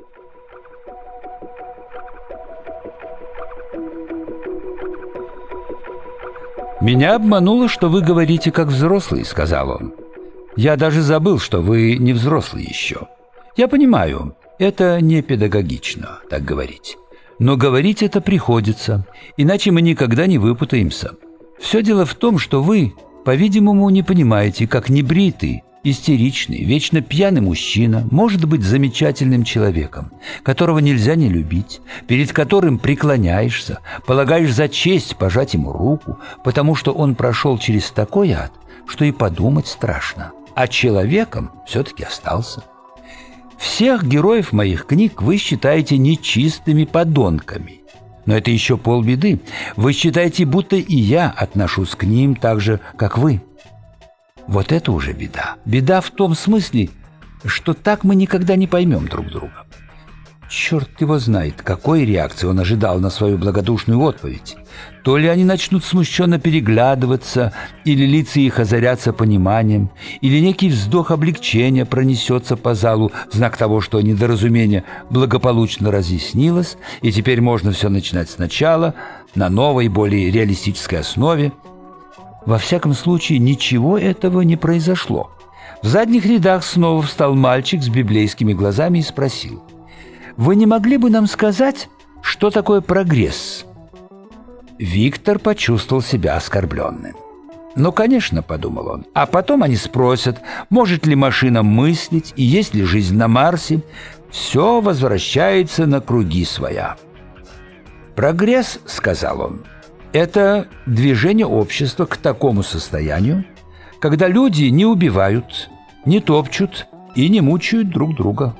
«Меня обмануло, что вы говорите как взрослый», — сказал он. «Я даже забыл, что вы не взрослый еще. Я понимаю, это не педагогично так говорить. Но говорить это приходится, иначе мы никогда не выпутаемся. Все дело в том, что вы, по-видимому, не понимаете, как небритый, истеричный, вечно пьяный мужчина может быть замечательным человеком, которого нельзя не любить, перед которым преклоняешься, полагаешь за честь пожать ему руку, потому что он прошел через такой ад, что и подумать страшно, а человеком все-таки остался. Всех героев моих книг вы считаете нечистыми подонками. Но это еще полбеды. Вы считаете, будто и я отношусь к ним так же, как вы. Вот это уже беда. Беда в том смысле, что так мы никогда не поймем друг друга. Черт его знает, какой реакции он ожидал на свою благодушную отповедь. То ли они начнут смущенно переглядываться, или лица их озарятся пониманием, или некий вздох облегчения пронесется по залу в знак того, что недоразумение благополучно разъяснилось, и теперь можно все начинать сначала, на новой, более реалистической основе. Во всяком случае, ничего этого не произошло. В задних рядах снова встал мальчик с библейскими глазами и спросил: «Вы не могли бы нам сказать, что такое прогресс?» Виктор почувствовал себя оскорбленным. «Ну, конечно», — подумал он, — «а потом они спросят, может ли машина мыслить и есть ли жизнь на Марсе. Все возвращается на круги своя». «Прогресс», — сказал он, — «это движение общества к такому состоянию, когда люди не убивают, не топчут и не мучают друг друга».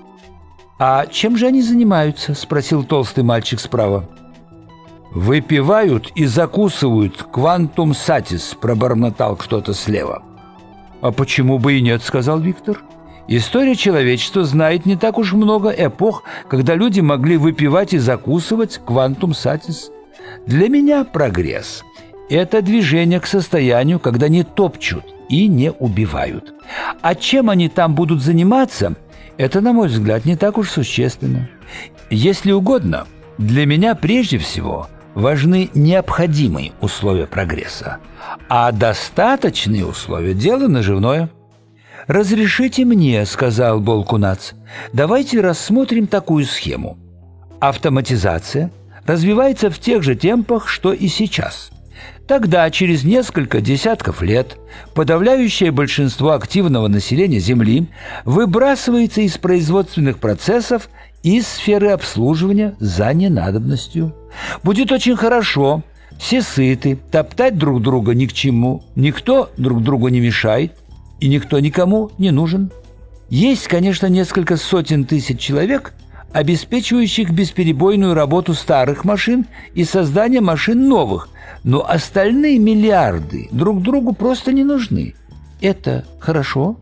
«А чем же они занимаются?» — спросил толстый мальчик справа. «Выпивают и закусывают квантум сатис», — пробормотал кто-то слева. «А почему бы и нет?» — сказал Виктор. «История человечества знает не так уж много эпох, когда люди могли выпивать и закусывать квантум сатис. Для меня прогресс — это движение к состоянию, когда не топчут и не убивают. А чем они там будут заниматься — это, на мой взгляд, не так уж существенно. Если угодно, для меня прежде всего важны необходимые условия прогресса, а достаточные условия – дело наживное». «Разрешите мне», – сказал Болкунац, – «давайте рассмотрим такую схему. Автоматизация развивается в тех же темпах, что и сейчас. Тогда, через несколько десятков лет, подавляющее большинство активного населения Земли выбрасывается из производственных процессов из сферы обслуживания за ненадобностью. Будет очень хорошо, все сыты, топтать друг друга ни к чему, никто друг другу не мешает, и никто никому не нужен. Есть, конечно, несколько сотен тысяч человек, обеспечивающих бесперебойную работу старых машин и создание машин новых, но остальные миллиарды друг другу просто не нужны. Это хорошо?»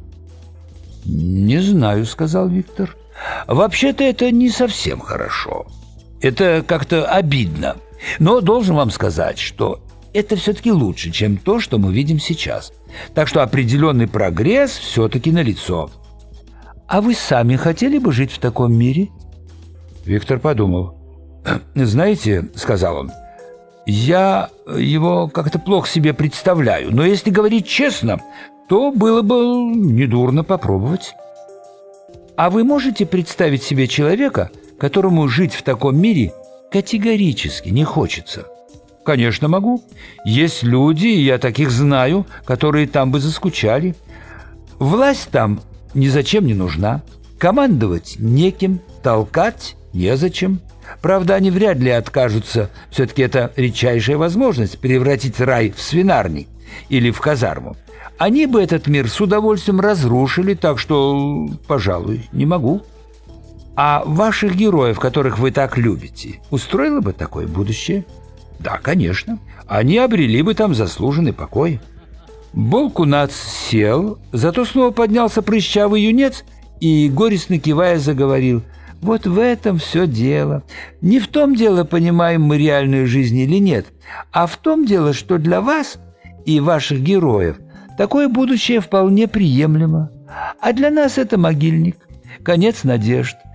«Не знаю», — сказал Виктор. «Вообще-то это не совсем хорошо. Это как-то обидно. Но должен вам сказать, что это все-таки лучше, чем то, что мы видим сейчас. Так что определенный прогресс все-таки налицо». «А вы сами хотели бы жить в таком мире?» Виктор подумал. «Знаете, — сказал он, — я его как-то плохо себе представляю, но если говорить честно, то было бы недурно попробовать». «А вы можете представить себе человека, которому жить в таком мире категорически не хочется?» «Конечно, могу. Есть люди, и я таких знаю, которые там бы заскучали. Власть там ни зачем не нужна, командовать неким, толкать незачем. Правда, они вряд ли откажутся, все-таки это редчайшая возможность превратить рай в свинарник или в казарму. Они бы этот мир с удовольствием разрушили, так что, пожалуй, не могу. А ваших героев, которых вы так любите, устроило бы такое будущее?» «Да, конечно. Они обрели бы там заслуженный покой». Болкунац сел, зато снова поднялся прыщавый юнец и, горестно кивая, заговорил: «Вот в этом все дело. Не в том дело, понимаем мы реальную жизнь или нет, а в том дело, что для вас и ваших героев такое будущее вполне приемлемо. А для нас это могильник, конец надежд,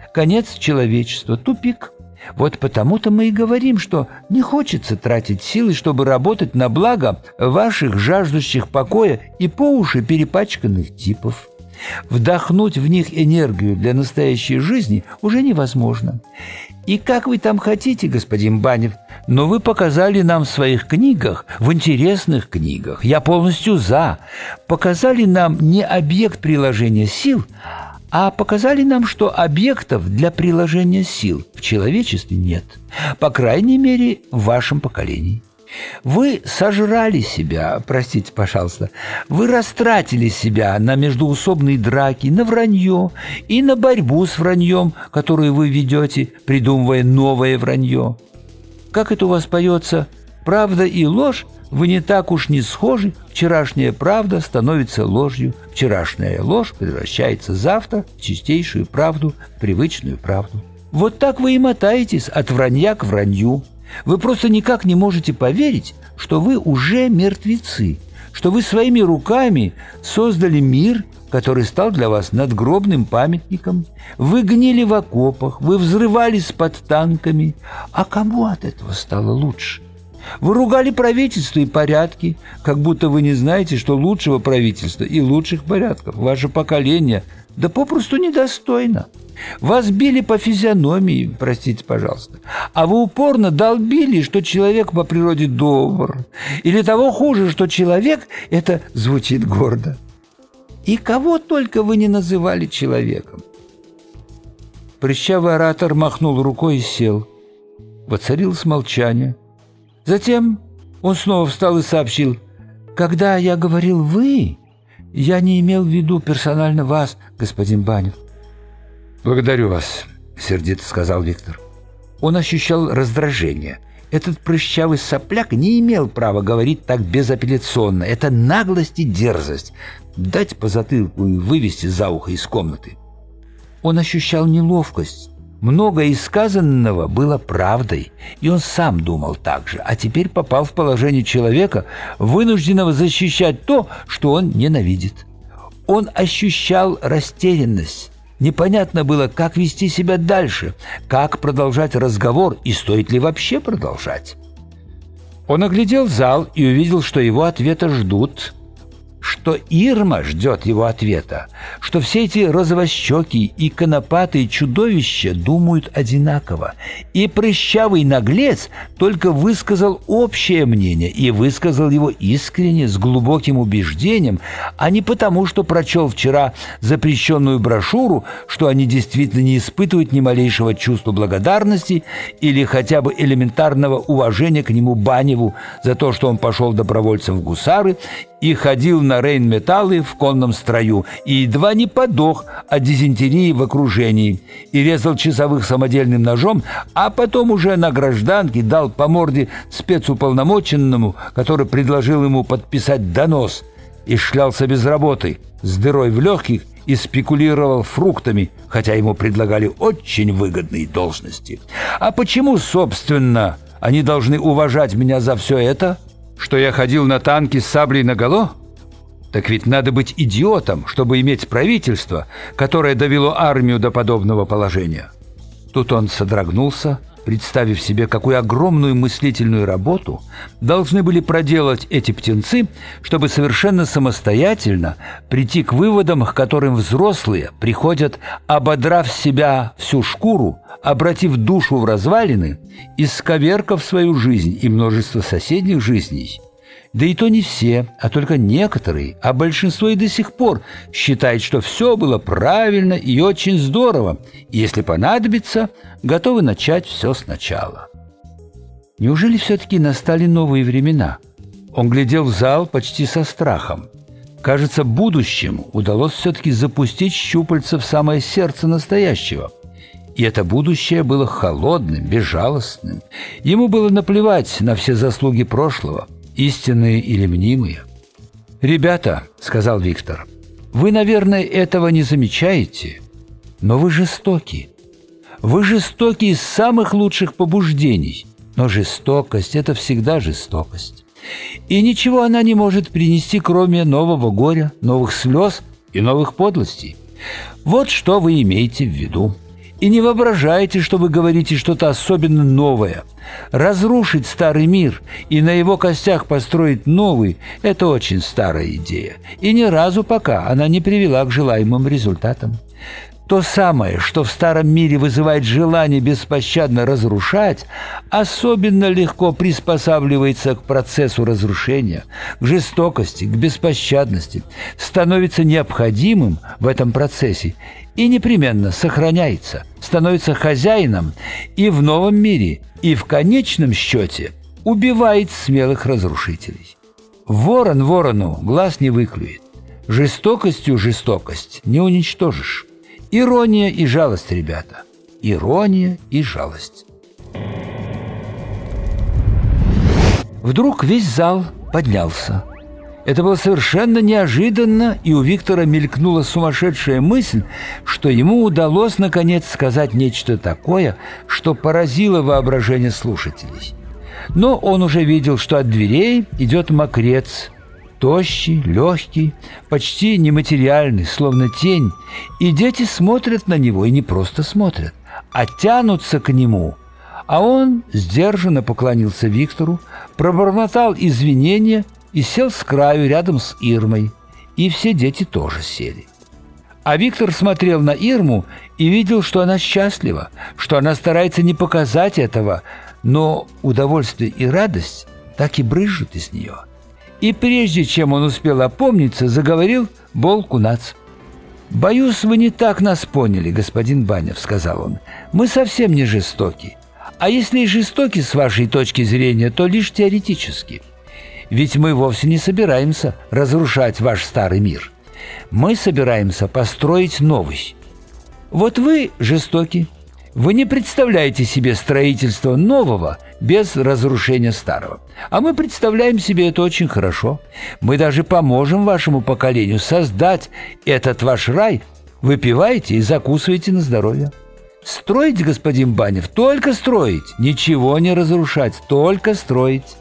конец человечества, тупик. Вот потому-то мы и говорим, что не хочется тратить силы, чтобы работать на благо ваших жаждущих покоя и по уши перепачканных типов. Вдохнуть в них энергию для настоящей жизни уже невозможно. И как вы там хотите, господин Банев, но вы показали нам в своих книгах, в интересных книгах, я полностью за, показали нам не объект приложения сил, а показали нам, что объектов для приложения сил в человечестве нет, по крайней мере, в вашем поколении. Вы сожрали себя, простите, пожалуйста, вы растратили себя на междоусобные драки, на вранье и на борьбу с враньем, которую вы ведете, придумывая новое вранье. Как это у вас поется? Правда и ложь, вы не так уж не схожи, вчерашняя правда становится ложью, вчерашняя ложь превращается завтра в чистейшую правду, привычную правду. Вот так вы и мотаетесь от вранья к вранью. Вы просто никак не можете поверить, что вы уже мертвецы, что вы своими руками создали мир, который стал для вас надгробным памятником. Вы гнили в окопах, вы взрывались под танками. А кому от этого стало лучше? Вы ругали правительство и порядки, как будто вы не знаете, что лучшего правительства и лучших порядков ваше поколение да попросту недостойно. Вас били по физиономии, простите, пожалуйста, а вы упорно долбили, что человек по природе добр. Или того хуже, что человек – это звучит гордо. И кого только вы не называли человеком. Прыщавый оратор махнул рукой и сел. Воцарилось молчание. Затем он снова встал и сообщил: «Когда я говорил «вы», я не имел в виду персонально вас, господин Банев». «Благодарю вас», — сердито сказал Виктор. Он ощущал раздражение. Этот прыщавый сопляк не имел права говорить так безапелляционно. Это наглость и дерзость. Дать по затылку и вывести за ухо из комнаты. Он ощущал неловкость. Многое из сказанного было правдой, и он сам думал так же, а теперь попал в положение человека, вынужденного защищать то, что он ненавидит. Он ощущал растерянность. Непонятно было, как вести себя дальше, как продолжать разговор и стоит ли вообще продолжать. Он оглядел зал и увидел, что его ответа ждут, что Ирма ждет его ответа, что все эти розовощекие и конопатые чудовища думают одинаково. И прыщавый наглец только высказал общее мнение и высказал его искренне, с глубоким убеждением, а не потому, что прочел вчера запрещенную брошюру, что они действительно не испытывают ни малейшего чувства благодарности или хотя бы элементарного уважения к нему Баневу за то, что он пошел добровольцем в гусары и ходил на рейнметаллы в конном строю, и едва не подох от дизентерии в окружении, и резал часовых самодельным ножом, а потом уже на гражданке дал по морде спецуполномоченному, который предложил ему подписать донос, и шлялся без работы, с дырой в легких, и спекулировал фруктами, хотя ему предлагали очень выгодные должности. А почему, собственно, они должны уважать меня за все это? Что я ходил на танке с саблей наголо? Так ведь надо быть идиотом, чтобы иметь правительство, которое довело армию до подобного положения. Тут он содрогнулся, представив себе, какую огромную мыслительную работу должны были проделать эти птенцы, чтобы совершенно самостоятельно прийти к выводам, к которым взрослые приходят, ободрав себя всю шкуру, обратив душу в развалины, исковеркав свою жизнь и множество соседних жизней. Да и то не все, а только некоторые, а большинство и до сих пор считает, что все было правильно и очень здорово, и если понадобится, готовы начать все сначала. Неужели все-таки настали новые времена? Он глядел в зал почти со страхом. Кажется, будущему удалось все-таки запустить щупальца в самое сердце настоящего. И это будущее было холодным, безжалостным. Ему было наплевать на все заслуги прошлого, истинные или мнимые. «Ребята», — сказал Виктор, — «вы, наверное, этого не замечаете, но вы жестоки. Вы жестоки из самых лучших побуждений, но жестокость — это всегда жестокость. И ничего она не может принести, кроме нового горя, новых слез и новых подлостей. Вот что вы имеете в виду. И не воображайте, что вы говорите что-то особенно новое. Разрушить старый мир и на его костях построить новый – это очень старая идея. И ни разу пока она не привела к желаемым результатам. То самое, что в старом мире вызывает желание беспощадно разрушать, особенно легко приспосабливается к процессу разрушения, к жестокости, к беспощадности, становится необходимым в этом процессе и непременно сохраняется, становится хозяином и в новом мире, и в конечном счете убивает смелых разрушителей. Ворон ворону глаз не выклюет, жестокостью жестокость не уничтожишь. Ирония и жалость, ребята. Ирония и жалость. Вдруг весь зал поднялся. Это было совершенно неожиданно, и у Виктора мелькнула сумасшедшая мысль, что ему удалось, наконец, сказать нечто такое, что поразило воображение слушателей. Но он уже видел, что от дверей идет мокрец, тощий, легкий, почти нематериальный, словно тень, и дети смотрят на него, и не просто смотрят, а тянутся к нему. А он сдержанно поклонился Виктору, пробормотал извинения и сел с краю рядом с Ирмой, и все дети тоже сели. А Виктор смотрел на Ирму и видел, что она счастлива, что она старается не показать этого, но удовольствие и радость так и брызжут из нее. И прежде чем он успел опомниться, заговорил Бол-Кунац. «Боюсь, вы не так нас поняли, господин Банев», — сказал он. «Мы совсем не жестоки. А если и жестоки с вашей точки зрения, то лишь теоретически. Ведь мы вовсе не собираемся разрушать ваш старый мир. Мы собираемся построить новый. Вот вы жестоки. Вы не представляете себе строительство нового без разрушения старого. А мы представляем себе это очень хорошо. Мы даже поможем вашему поколению создать этот ваш рай. Выпивайте и закусывайте на здоровье. Строить, господин Банев, только строить. Ничего не разрушать, только строить».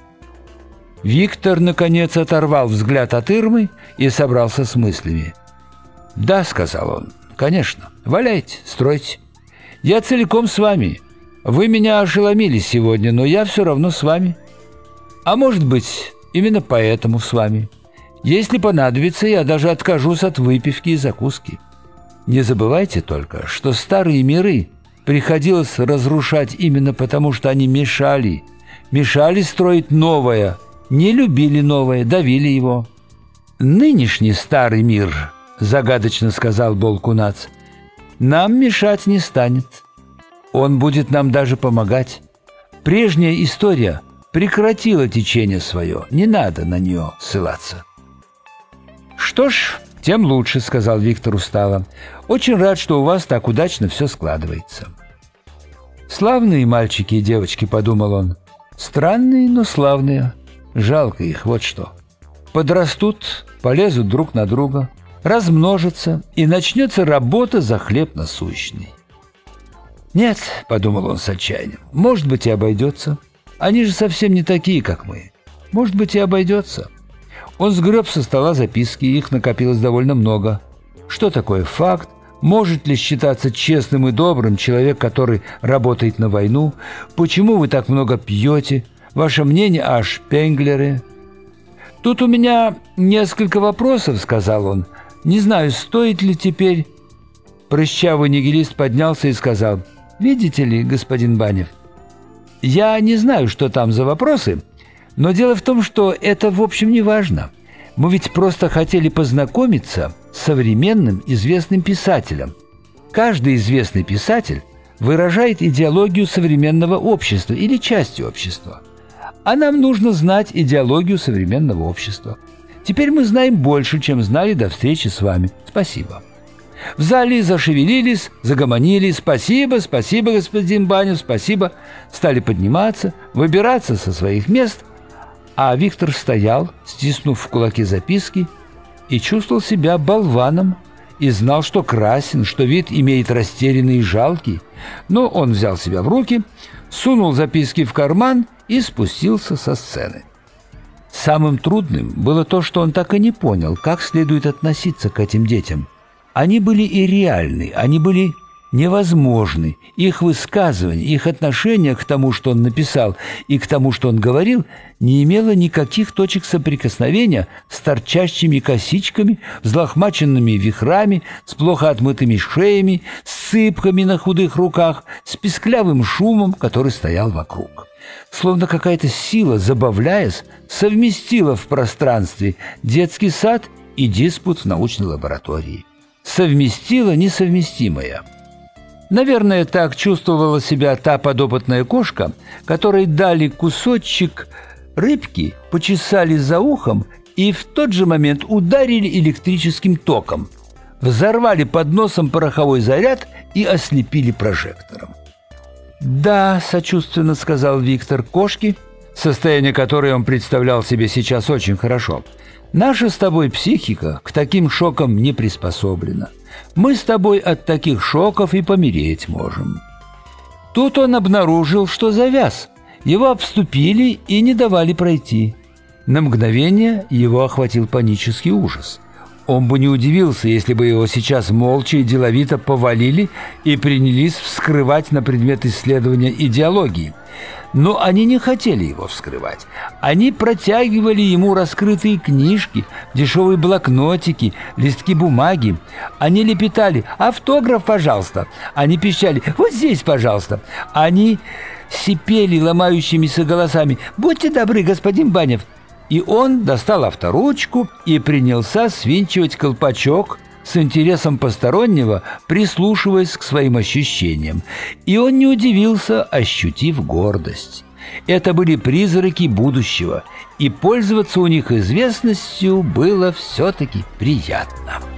Виктор, наконец, оторвал взгляд от Ирмы и собрался с мыслями. «Да», — сказал он, — «конечно, валяйте, стройте. Я целиком с вами. Вы меня ошеломили сегодня, но я все равно с вами. А может быть, именно поэтому с вами. Если понадобится, я даже откажусь от выпивки и закуски. Не забывайте только, что старые миры приходилось разрушать именно потому, что они мешали строить новое, не любили новое, давили его. Нынешний старый мир, загадочно сказал Бол-Кунац, нам мешать не станет. Он будет нам даже помогать. Прежняя история прекратила течение свое, не надо на нее ссылаться». «Что ж, тем лучше», — сказал Виктор устало. «Очень рад, что у вас так удачно все складывается». «Славные мальчики и девочки», — подумал он. «Странные, но славные. Жалко их, вот что. Подрастут, полезут друг на друга, размножатся, и начнется работа за хлеб насущный». «Нет», — подумал он с отчаянием, — «может быть, и обойдется. Они же совсем не такие, как мы. Может быть, и обойдется». Он сгреб со стола записки, их накопилось довольно много. Что такое факт? Может ли считаться честным и добрым человек, который работает на войну? Почему вы так много пьете? Ваше мнение о Шпенглере? «Тут у меня несколько вопросов», — сказал он. «Не знаю, стоит ли теперь...» Прыщавый нигилист поднялся и сказал: «Видите ли, господин Банев, я не знаю, что там за вопросы, но дело в том, что это, в общем, не важно. Мы ведь просто хотели познакомиться с современным известным писателем. Каждый известный писатель выражает идеологию современного общества или части общества. А нам нужно знать идеологию современного общества. Теперь мы знаем больше, чем знали до встречи с вами. Спасибо». В зале зашевелились, загомонили. «Спасибо, спасибо, господин Банев, спасибо». Стали подниматься, выбираться со своих мест. А Виктор стоял, стиснув в кулаки записки, и чувствовал себя болваном, и знал, что красен, что вид имеет растерянный и жалкий. Но он взял себя в руки, сунул записки в карман и спустился со сцены. Самым трудным было то, что он так и не понял, как следует относиться к этим детям. Они были и реальны, они были невозможны. Их высказывания, их отношение к тому, что он написал, и к тому, что он говорил, не имело никаких точек соприкосновения с торчащими косичками, взлохмаченными вихрами, с плохо отмытыми шеями, с сыпками на худых руках, с писклявым шумом, который стоял вокруг. Словно какая-то сила, забавляясь, совместила в пространстве детский сад и диспут в научной лаборатории. Совместила несовместимое. Наверное, так чувствовала себя та подопытная кошка, которой дали кусочек рыбки, почесали за ухом и в тот же момент ударили электрическим током, взорвали под носом пороховой заряд и ослепили прожектором. «Да», — сочувственно сказал Виктор, — «кошки, состояние которой он представлял себе сейчас очень хорошо. Наша с тобой психика к таким шокам не приспособлена. Мы с тобой от таких шоков и помереть можем». Тут он обнаружил, что завяз. Его обступили и не давали пройти. На мгновение его охватил панический ужас. Он бы не удивился, если бы его сейчас молча и деловито повалили и принялись вскрывать на предмет исследования идеологии. Но они не хотели его вскрывать. Они протягивали ему раскрытые книжки, дешевые блокнотики, листки бумаги. Они лепетали: «Автограф, пожалуйста». Они пищали: «Вот здесь, пожалуйста». Они сипели ломающимися голосами: «Будьте добры, господин Банев». И он достал авторучку и принялся свинчивать колпачок, с интересом постороннего прислушиваясь к своим ощущениям. И он не удивился, ощутив гордость. Это были призраки будущего, и пользоваться у них известностью было все-таки приятно.